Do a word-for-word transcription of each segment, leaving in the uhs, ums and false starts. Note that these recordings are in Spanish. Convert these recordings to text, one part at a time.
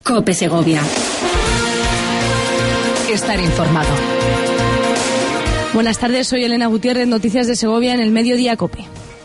COPE Segovia. Estar informado. Buenas tardes, soy Elena Gutiérrez, Noticias de Segovia en el Mediodía COPE.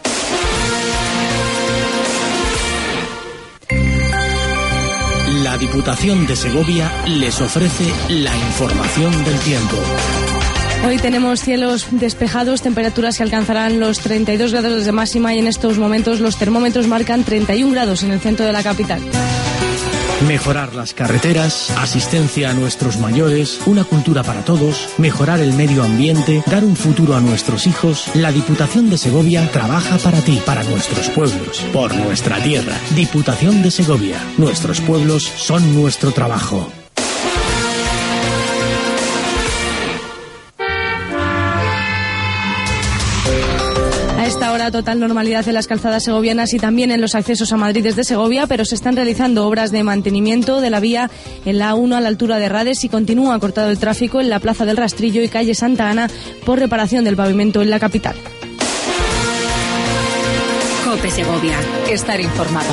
La Diputación de Segovia les ofrece la información del tiempo. Hoy tenemos cielos despejados, temperaturas que alcanzarán los treinta y dos grados de máxima y en estos momentos los termómetros marcan treinta y un grados en el centro de la capital. Mejorar las carreteras, asistencia a nuestros mayores, una cultura para todos, mejorar el medio ambiente, dar un futuro a nuestros hijos. La Diputación de Segovia trabaja para ti, para nuestros pueblos, por nuestra tierra. Diputación de Segovia. Nuestros pueblos son nuestro trabajo. A esta hora total normalidad en las calzadas segovianas y también en los accesos a Madrid desde Segovia, pero se están realizando obras de mantenimiento de la vía en la A uno a la altura de Rades y continúa cortado el tráfico en la Plaza del Rastrillo y calle Santa Ana por reparación del pavimento en la capital. COPE Segovia. Estar informado.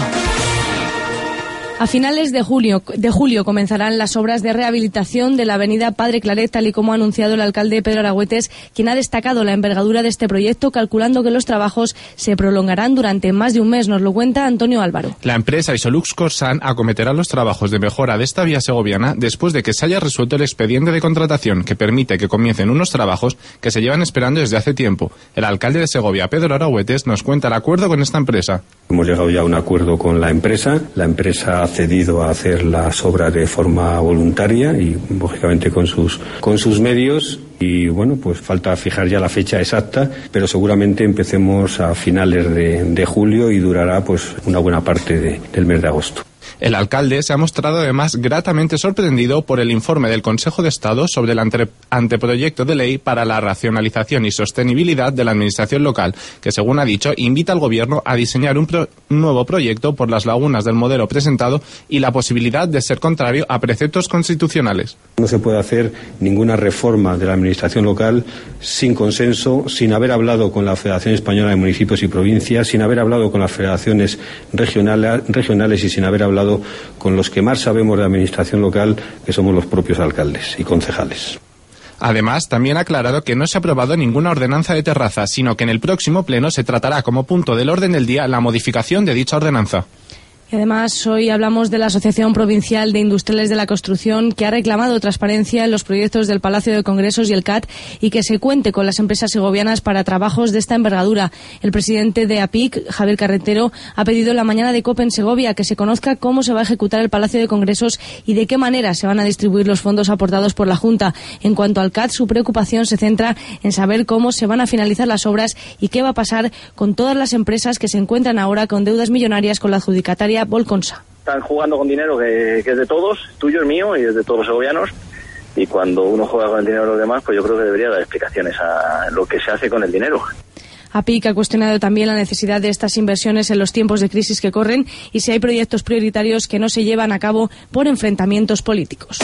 A finales de julio, de julio comenzarán las obras de rehabilitación de la avenida Padre Claret, tal y como ha anunciado el alcalde Pedro Aragüetes, quien ha destacado la envergadura de este proyecto, calculando que los trabajos se prolongarán durante más de un mes. Nos lo cuenta Antonio Álvaro. La empresa Isolux Corsan acometerá los trabajos de mejora de esta vía segoviana después de que se haya resuelto el expediente de contratación que permite que comiencen unos trabajos que se llevan esperando desde hace tiempo. El alcalde de Segovia, Pedro Aragüetes, nos cuenta el acuerdo con esta empresa. Hemos llegado ya a un acuerdo con la empresa. La empresa ha cedido a hacer las obras de forma voluntaria y lógicamente con sus con sus medios y bueno, pues falta fijar ya la fecha exacta, pero seguramente empecemos a finales de, de julio y durará pues una buena parte de, del mes de agosto. El alcalde se ha mostrado además gratamente sorprendido por el informe del Consejo de Estado sobre el ante, anteproyecto de ley para la racionalización y sostenibilidad de la administración local, que según ha dicho invita al gobierno a diseñar un, pro, un nuevo proyecto por las lagunas del modelo presentado y la posibilidad de ser contrario a preceptos constitucionales. No se puede hacer ninguna reforma de la administración local sin consenso, sin haber hablado con la Federación Española de Municipios y Provincias, sin haber hablado con las federaciones regionales, regionales y sin haber hablado con los que más sabemos de administración local, que somos los propios alcaldes y concejales. Además, también ha aclarado que no se ha aprobado ninguna ordenanza de terraza, sino que en el próximo pleno se tratará como punto del orden del día la modificación de dicha ordenanza. Y además, hoy hablamos de la Asociación Provincial de Industriales de la Construcción, que ha reclamado transparencia en los proyectos del Palacio de Congresos y el C A T y que se cuente con las empresas segovianas para trabajos de esta envergadura. El presidente de A P I C, Javier Carretero, ha pedido en la mañana de COPE en Segovia que se conozca cómo se va a ejecutar el Palacio de Congresos y de qué manera se van a distribuir los fondos aportados por la Junta. En cuanto al C A T, su preocupación se centra en saber cómo se van a finalizar las obras y qué va a pasar con todas las empresas que se encuentran ahora con deudas millonarias con la adjudicataria Volconsa. Están jugando con dinero que, que es de todos, tuyo, es mío y es de todos los segovianos, y cuando uno juega con el dinero de los demás, pues yo creo que debería dar explicaciones a lo que se hace con el dinero. A P I C ha cuestionado también la necesidad de estas inversiones en los tiempos de crisis que corren y si hay proyectos prioritarios que no se llevan a cabo por enfrentamientos políticos.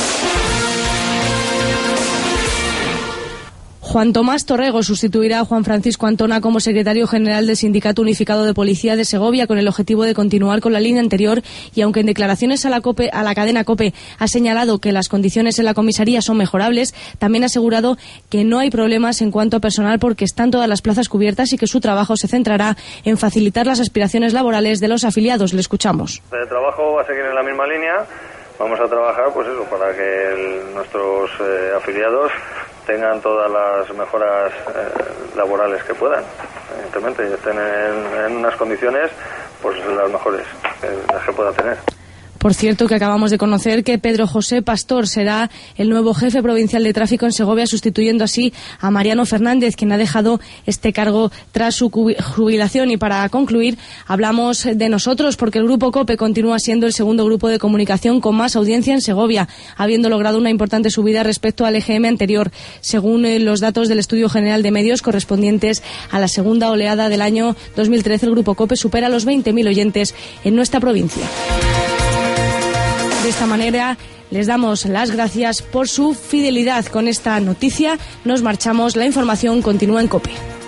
Juan Tomás Torrego sustituirá a Juan Francisco Antona como secretario general del Sindicato Unificado de Policía de Segovia con el objetivo de continuar con la línea anterior y aunque en declaraciones a la, COPE, a la cadena COPE ha señalado que las condiciones en la comisaría son mejorables, también ha asegurado que no hay problemas en cuanto a personal porque están todas las plazas cubiertas y que su trabajo se centrará en facilitar las aspiraciones laborales de los afiliados. Le escuchamos. El trabajo va a seguir en la misma línea. Vamos a trabajar pues eso para que el, nuestros eh, afiliados tengan todas las mejoras eh, laborales que puedan, evidentemente, y estén en, en unas condiciones pues las mejores eh, las que pueda tener. Por cierto, que acabamos de conocer que Pedro José Pastor será el nuevo jefe provincial de tráfico en Segovia, sustituyendo así a Mariano Fernández, quien ha dejado este cargo tras su jubilación. Y para concluir, hablamos de nosotros, porque el Grupo COPE continúa siendo el segundo grupo de comunicación con más audiencia en Segovia, habiendo logrado una importante subida respecto al E G M anterior. Según los datos del Estudio General de Medios correspondientes a la segunda oleada del año dos mil trece, el Grupo COPE supera los veinte mil oyentes en nuestra provincia. De esta manera, les damos las gracias por su fidelidad con esta noticia. Nos marchamos. La información continúa en COPE.